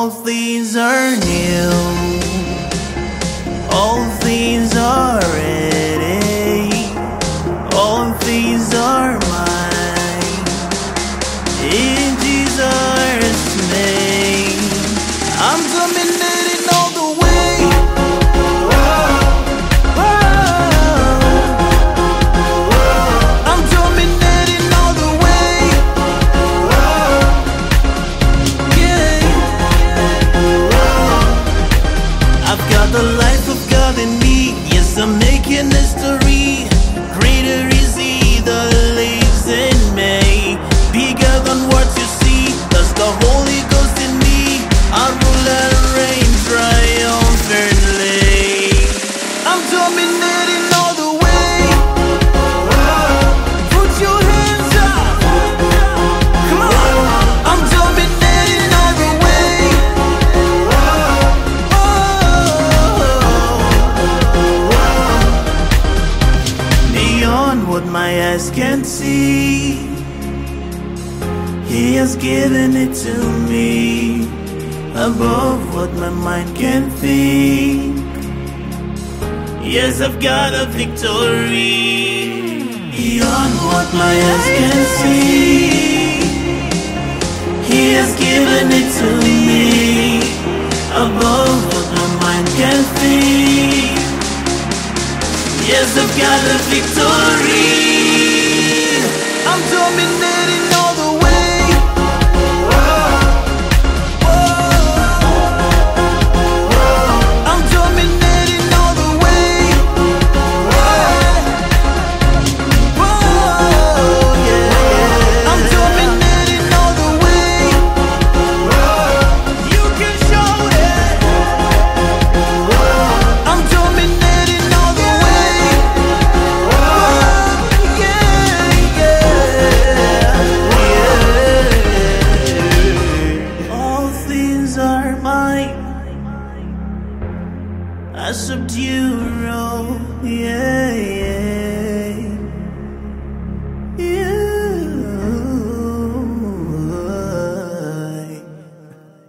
All things are new, all things are ready, all things are mine. In Jesus' name, I'm dominating all the way. I'm dominating all the way. Yeah. I've got the life of God in me. Yes, I'm making history. Greater is He that lives in me. Bigger than what you see. That's the Holy Ghost in me. I rule and reign triumphantly. I'm dominating all the way. Put your hands up. Come on. I'm dominating all the way. Beyond what my eyes can see, He has given it to me. Above what my mind can think, yes, I've got a victory. Beyond what my eyes can see, He has given it to me. Above what my mind can think, yes, I've got a victory. I'm dominating all the way. I'm dominating all the way. Yeah. I'm dominating all the way. You can shout it. I'm dominating all the way. Yeah. All things are mine. I subdue all. Yeah, yeah.